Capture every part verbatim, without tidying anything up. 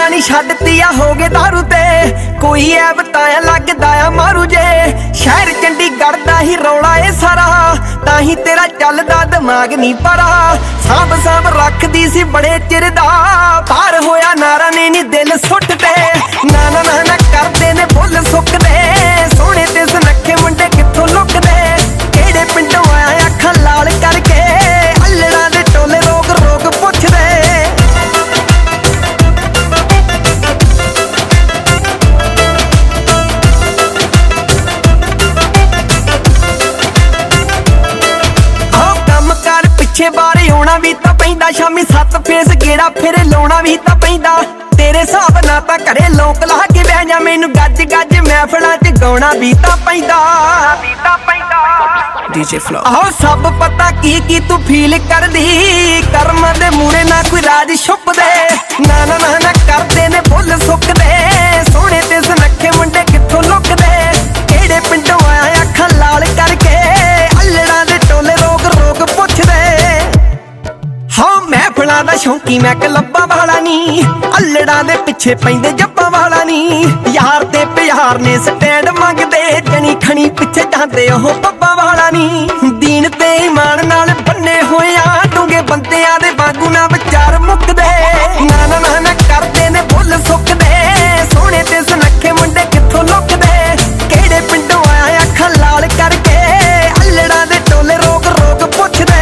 दुनिया नी छड्डती आ हो गए दारू ते कोई ऐ बताया लगदा आ मारू जे शहर चंडीगढ़ दा ही रौला ए सारा ताही तेरा चलदा दिमाग नी परा सांभ सांभ रखदी सी बड़े चिर दा पार होया नारा ने नी दिल सुट ते ना ना ना ना करदे ने बुल सुकदे सोहणे ते सुनखे मुंडे कित्थों लुकदे केड़े पिंडों आया अखां लाल करके अल्लड़ां दे टोले रोग रोग पुछदे पिछे बारे आना भी तां पैंदा शामी सत्त फेस गेड़ा फिर लाउणा भी तां पैंदा तेरे हिसाब ना तां घरे लोक ला के बह जा मैनू गज गज महफिलां च गाउणा भी तां पैंदा डीजे फ्लो आहो सब पता की की तू फील करदी कर्म दे मूरे ना कोई राज छुप दे ना ना ना ना करदे ने बुल सुकदे सोहणे ते सुनखे मुंडे कित्थों लुकदे केड़े पिंडों आया अखां लाल करके अल्लड़ां दे टोले रोग रोग पुछदे हाँ महफिलां दा शौकी मैं कलब्बा वाला नी अल्लड़ां दे पिछे पैंदे जब्बां वाला नी यार ते प्यार ने स्टैंड मंगदे जनी खनी पिछे जांदे ओह पब्बा वाला नी दीन ते ईमान नाल बन्ने होया डूंगे बंदियां दे वांगू ना विचार मुकदे ना ना ना ना करदे ने बुल सुकदे सोहणे ते सुनखे मुंडे कित्थों लुकदे केड़े पिंडों आया अखां लाल करके अल्लड़ां दे टोले रोग रोग पुछदे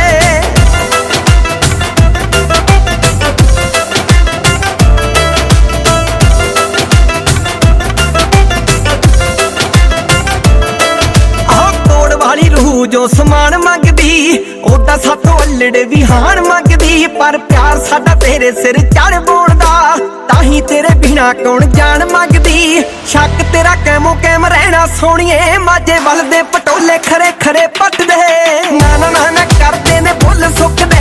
जो समान मंगदी ओदा साथों अल्लड़े भी हाण मंगदी पर प्यार साडा तेरे सिर चढ़ बोलदा ताही तेरे बिना कौन जान मंगदी शक तेरा कैमो कैम रहना सोहणीए माजे वल दे पटोले खरे खरे पट दे ना ना ना ना करदे ने बुल सुकदे